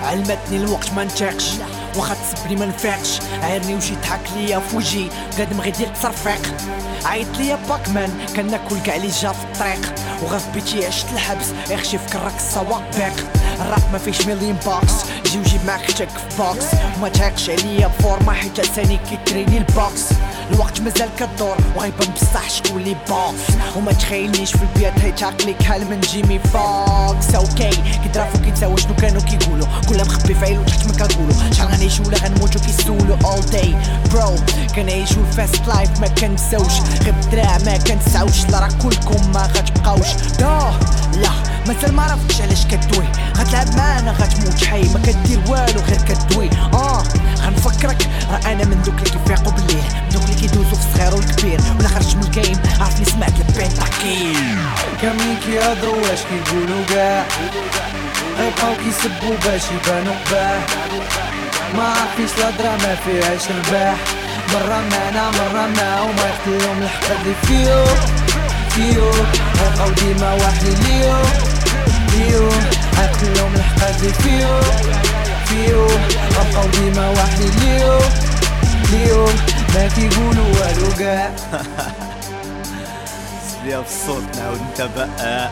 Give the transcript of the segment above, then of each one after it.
علمتني الوقت ما نتاقش واخا تسبني ما نفيقش عيرني وجي ضحك ليا في وجهي بنادم غير ديال التصرفيق عيط ليا باكمان كناكل كاع لي جا في الطريق وغاف بيتي عشت الحبس يخشي فكرك السواق باق الراب ما فيش مليون بوكس جي وجيب معاك اختك في بوكس وما تهاقش عليا بفورما حيت لساني كيتريني البوكس الوقت مازال كدور وغيبان بصح شكون لي بوكس وما تخيلنيش في البيت حيت عقلي كحال من جيمي فوكس اوكي كيدرافو كيتساوى شنو كانوا كيقولوا كلها مخبي في عيلو تحت ما كنقولوا شحال غنعيشو ولا غنموتو كيسولو all day برو كنعيشو الفاست لايف ما كنساوش غير الدراع ما كنسعوش لا راه كلكم ما غتبقاوش لا مازال ما عرفتش علاش كدوي غتلعب معانا غتموت حي ما كدير والو غير كدوي غنفكرك راه انا من دوك اللي كيفيقوا بالليل من دوك اللي كيدوزو في الصغير والكبير ولا خرجت من الجيم عرفتني سمعت البنتاكيل كاملين كيهضروا واش كيقولوا كاع غيبقاو كيسبوا باش يبانو قباح ما عرفتيش لا دراما فيهاش رباح مرة معنا مرة معاهم غيقتلهم الحقد اللي فيو غيبقاو ديما واحدين ليو غيقتلهم الحقد اللي فيو غيبقاو ديما واحدين ليو ما كيقولوا والو كاع سليا في الصوت نعاود نتابع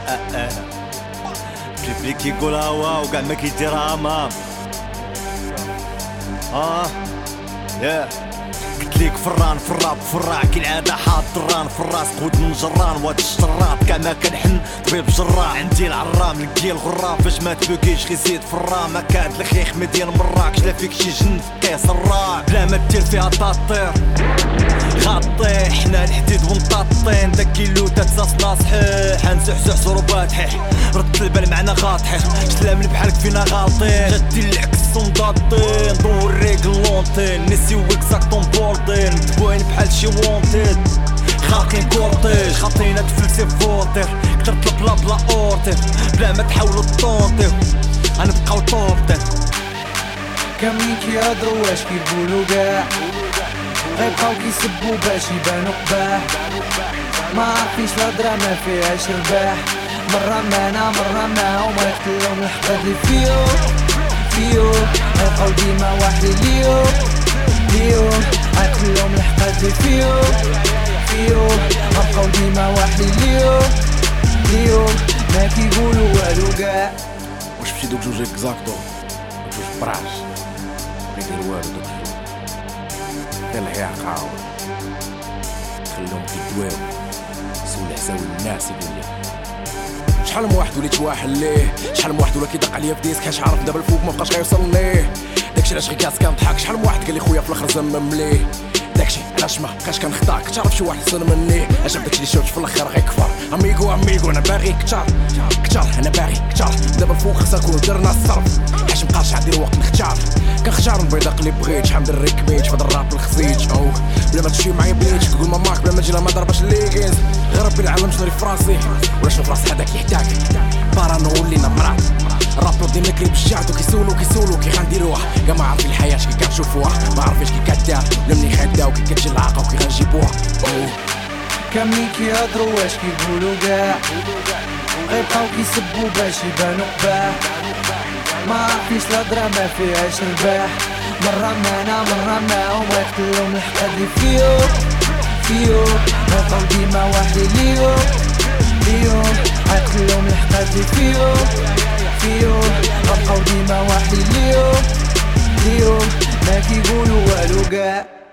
كيف كيقولها هو وكاع ما كيديرها مام قلت ليك فران في الراب فراع كالعاده حاط دران في الراس قود من جران واد الشراب كاع ما كنحن طبيب جراح عندي العرام لقي الغراب فاش ما تبكيش غي زيد في الرام كاد الخيخ مدينه مراكش لا فيك شي جن قيس الراك بلا ما دير فيها تطير غطيح حنا الحديد ونطاطين داك كيلو تتساسنا صحيح نسحسح صروبات حيح رد البال معنا غاطحيح سلام بحالك فينا غالطين جدي العكس ومضادين دور ريق لونتين نسيو اكزاكتون بوردين متبوين بحال شي وونتيد خاقين كورتيج خاطينا تفلسي فولتير كترت البلا بلا اورتير بلا ما تحاولوا طونطيو غنبقاو طوبتين كاملين كيهضروا واش كيقولوا كاع غيبقاو كيسبوا باش يبانو قباح ما عرفتيش لا دراما فيهاش رباح مرة معنا مرة معاهم غيقتلهم الحقد اللي فيو غيبقاو ديما واحدين ليو غيقتلهم الحقد اللي فيو غيبقاو ديما واحدين ليو ما كيقولوا والو كاع واش مشي دوك جوج اكزاكتو دوك جوج براش ما يدير والو دوك جوج غير الهياق عاود خليهم كيدواو سول حساوي الناس يقول لي شحال من واحد وليت واحد ليه شحال من واحد ولا كيدق عليا في ديسك حاش عارف دابا الفوق مابقاش غيوصل ليه داكشي علاش غير كاس كنضحك شحال من واحد قال لي خويا في الاخر زمم ليه داكشي علاش ما بقاش كنخدعك كتعرف شي واحد احسن مني عجب داكشي اللي شوت في الاخر غيكفر اميغو انا باغي كتر انا باغي كتر دابا الفوق خصنا نكونو درنا الصرف حيت مبقاش عندي الوقت كنختار البيضاق اللي بغيت شحال من دري كميت فهاد الراب الخزيت بلا ما تمشي معايا بليت كتقول ماماك بلا ما تجينا ما ضرباش الليكينز غير ربي العالم شنو في راسي ولا شنو في راس هذاك يحتاج بارانو ولينا مرات الراب ديما كريب الشعب كيسولو كي غنديروها كاع ما عارفين الحياه كي كنشوفوها ما عارفينش كي كدار ولا منين خداو كي كتجي العاقه وكي غنجيبوها كاملين كيهضروا واش كيقولوا كاع غيبقاو كيسبوا باش يبانو قباح ما عرفتيش لا دراما فيهاش رباح مرة معنا مرة معاهم غيقتلهم الحقد اللي فيو غيبقاو ديما واحدين ليو غيقتلهم الحقد اللي فيو غيبقاو ديما واحدين ليو ما كيقولوا والو كاع